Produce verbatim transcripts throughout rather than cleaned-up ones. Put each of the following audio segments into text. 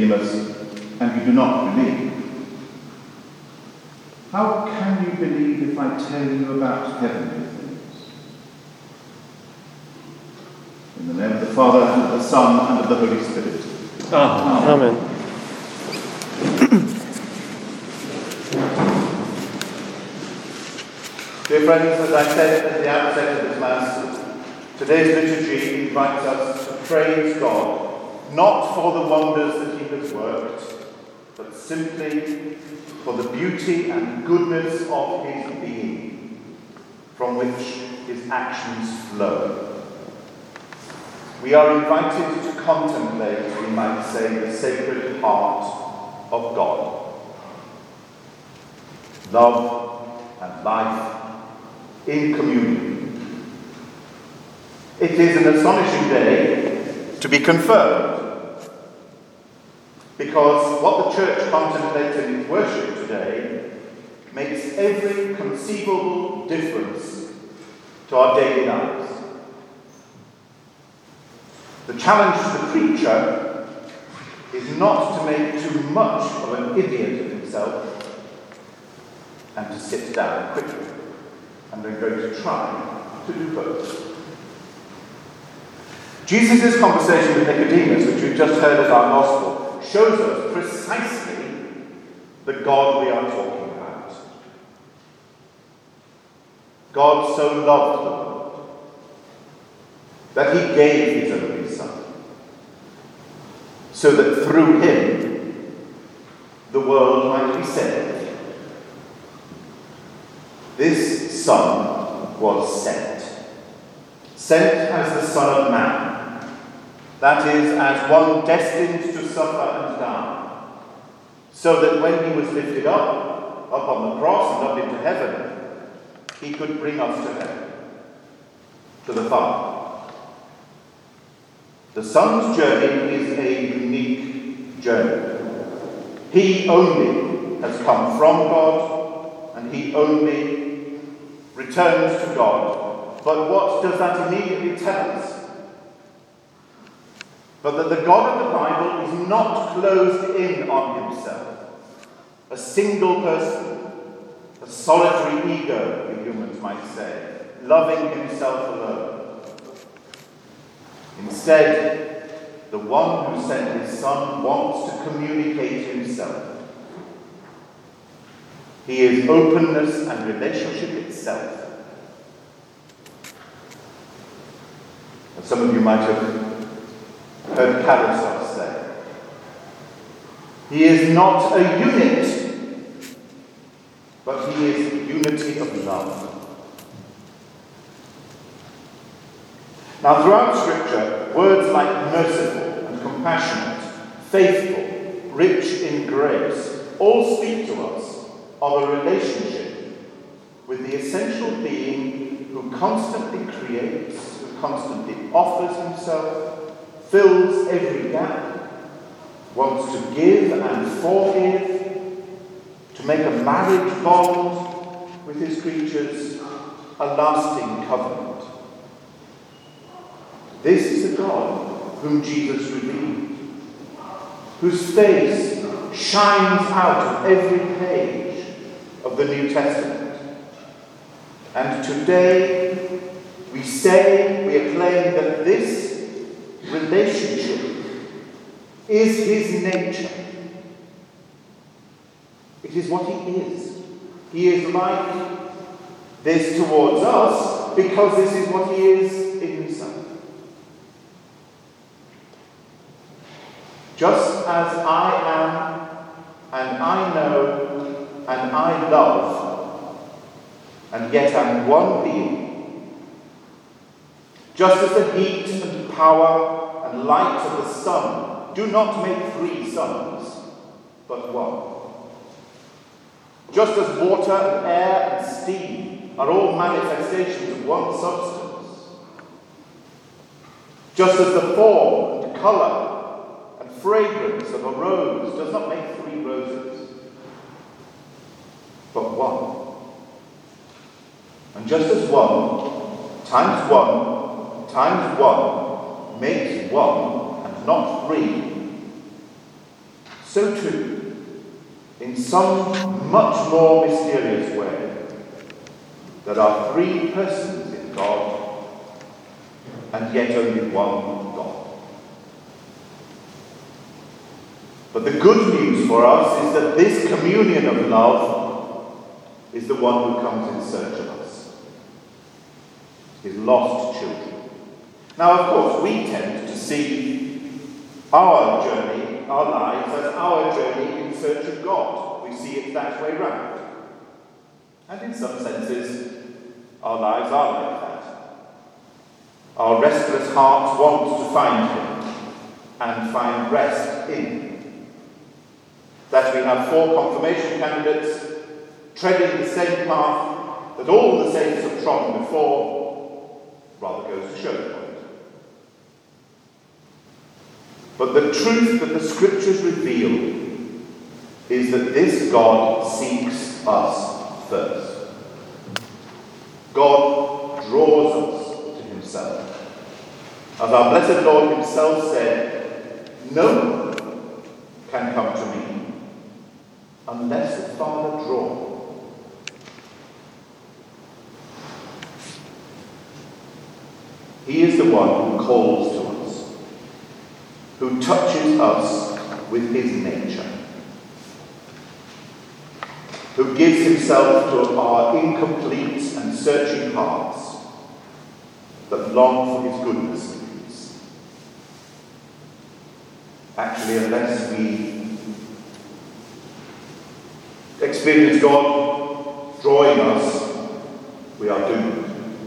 Nicodemus, and you do not believe? How can you believe if I tell you about heavenly things? In the name of the Father, and of the Son, and of the Holy Spirit. Amen. Amen. Dear friends, as I said at the outset of this Mass, today's liturgy invites us to praise God, not for the wonders that he has worked, but simply for the beauty and goodness of his being, from which his actions flow. We are invited to contemplate, we might say, the sacred heart of God. Love and life in communion. It is an astonishing day to be confirmed, because what the Church contemplates in its worship today makes every conceivable difference to our daily lives. The challenge to the preacher is not to make too much of an idiot of himself and to sit down quickly. And we're going to try to do both. Jesus' conversation with Nicodemus, which we've just heard as our gospel, shows us precisely the God we are talking about. God so loved the world that he gave his only Son, so that through him the world might be saved. This Son was sent. Sent as the Son of Man. That is, as one destined to suffer and die. So that when he was lifted up, up on the cross and up into heaven, he could bring us to heaven, to the Father. The Son's journey is a unique journey. He only has come from God, and he only returns to God. But what does that immediately tell us? But that the God of the Bible is not closed in on himself, a single person, a solitary ego, we humans might say, loving himself alone. Instead, the one who sent his Son wants to communicate himself. He is openness and relationship itself. And some of you might have heard Carousel say, he is not a unit, but he is unity of love. Now, throughout Scripture, words like merciful and compassionate, faithful, rich in grace, all speak to us of a relationship with the essential being who constantly creates, who constantly offers himself, fills every gap, wants to give and forgive, to make a marriage bond with his creatures, a lasting covenant. This is the God whom Jesus revealed, whose face shines out of every page of the New Testament. And today we say, we acclaim that this relationship is his nature. It is what he is. He is like this towards us because this is what he is in himself. Just as I am, and I know, and I love, and yet am one being. Just as the heat and power and light of the sun do not make three suns, but one. Just as water and air and steam are all manifestations of one substance. Just as the form and colour and fragrance of a rose does not make three roses, but one. And just as one times one times one makes one and not three, so too, in some much more mysterious way, there are three persons in God, and yet only one God. But the good news for us is that this communion of love is the one who comes in search of us, his lost children. Now, of course, we tend to see our journey, our lives, as our journey in search of God. We see it that way round. And in some senses, our lives are like that. Our restless hearts want to find him and find rest in him. That we have four confirmation candidates treading the same path that all the saints have trodden before rather goes to show the point. But the truth that the Scriptures reveal is that this God seeks us first. God draws us to himself. As our blessed Lord himself said, no one can come to me unless the Father draws. He is the one who calls to us, who touches us with his nature, who gives himself to our incomplete and searching hearts that long for his goodness and peace. Actually, unless we experience God drawing us, we are doomed.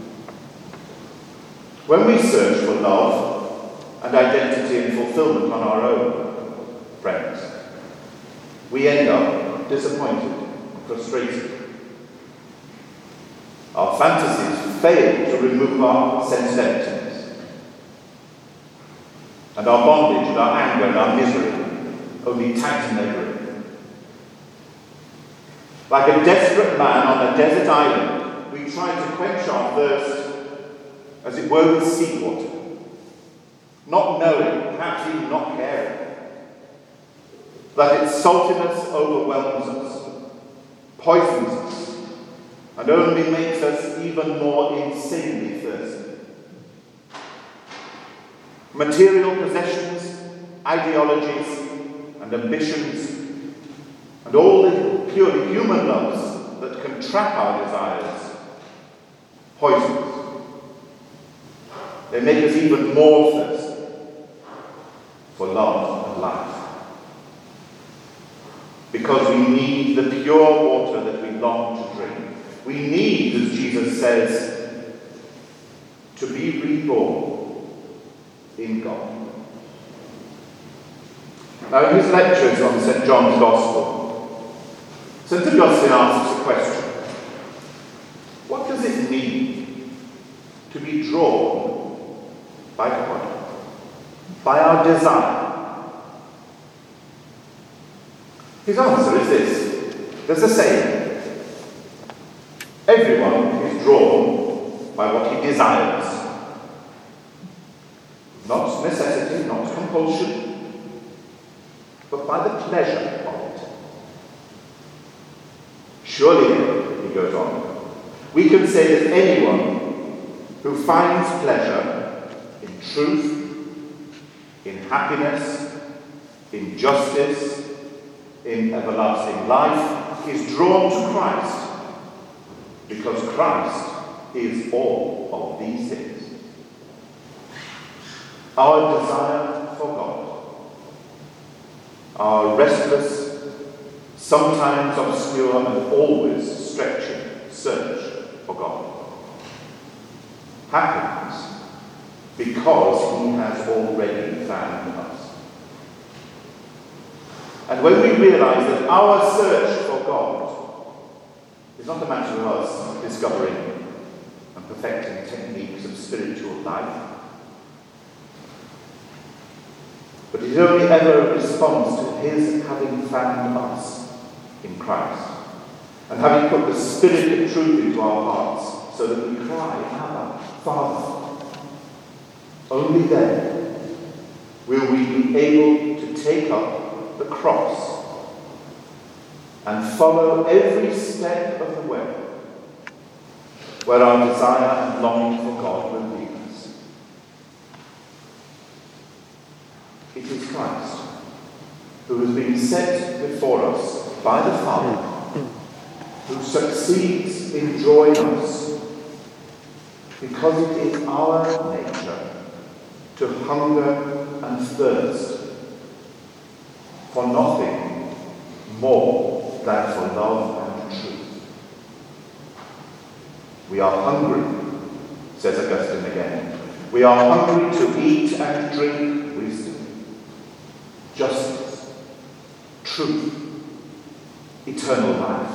When we search for love and identity and fulfillment on our own, friends, we end up disappointed and frustrated. Our fantasies fail to remove our sense of emptiness, and our bondage and our anger and our misery only tighten their grip. Like a desperate man on a desert island, we try to quench our thirst, as it were, with seawater, not knowing, perhaps even not caring, that its saltiness overwhelms us, poisons us, and only makes us even more insanely thirsty. Material possessions, ideologies, and ambitions, and all the purely human loves that can trap our desires, poison us. They make us even more thirsty for love and life. Because we need the pure water that we long to drink. We need, as Jesus says, to be reborn in God. Now, in his lectures on Saint John's Gospel, Saint Augustine asks a question. What does it mean to be drawn by God, by our desire? His answer is this. There's a saying. Everyone is drawn by what he desires. Not necessity, not compulsion, but by the pleasure of it. Surely, he goes on, we can say that anyone who finds pleasure in truth, in happiness, in justice, in everlasting life, is drawn to Christ, because Christ is all of these things. Our desire for God, our restless, sometimes obscure and always stretching search for God, happens because he has already found us. And when we realize that our search for God is not a matter of us discovering and perfecting techniques of spiritual life, but it is only ever a response to his having found us in Christ and having put the Spirit of truth into our hearts so that we cry, Abba, Father. Only then will we be able to take up the cross and follow every step of the way where our desire and longing for God will lead us. It is Christ who has been set before us by the Father, who succeeds in drawing us, because it is our nature to hunger and thirst for nothing more than for love and truth. We are hungry, says Augustine again. We are hungry to eat and drink wisdom, justice, truth, eternal life.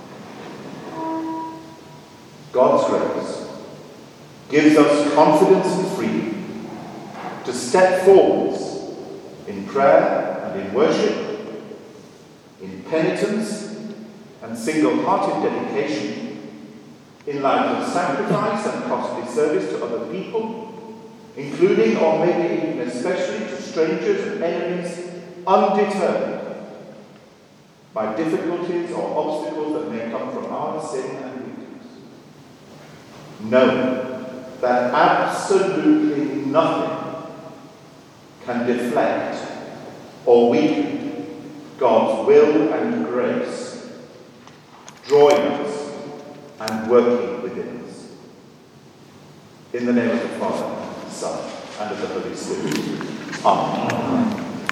God's grace gives us confidence and freedom to step forwards in prayer and in worship, in penitence and single-hearted dedication, in life of sacrifice and costly service to other people, including or maybe even especially to strangers and enemies, undeterred by difficulties or obstacles that may come from our sin and weakness, knowing that absolutely nothing can deflect or weaken God's will and grace, drawing us and working within us. In the name of the Father, Son, and of the Holy Spirit. Amen.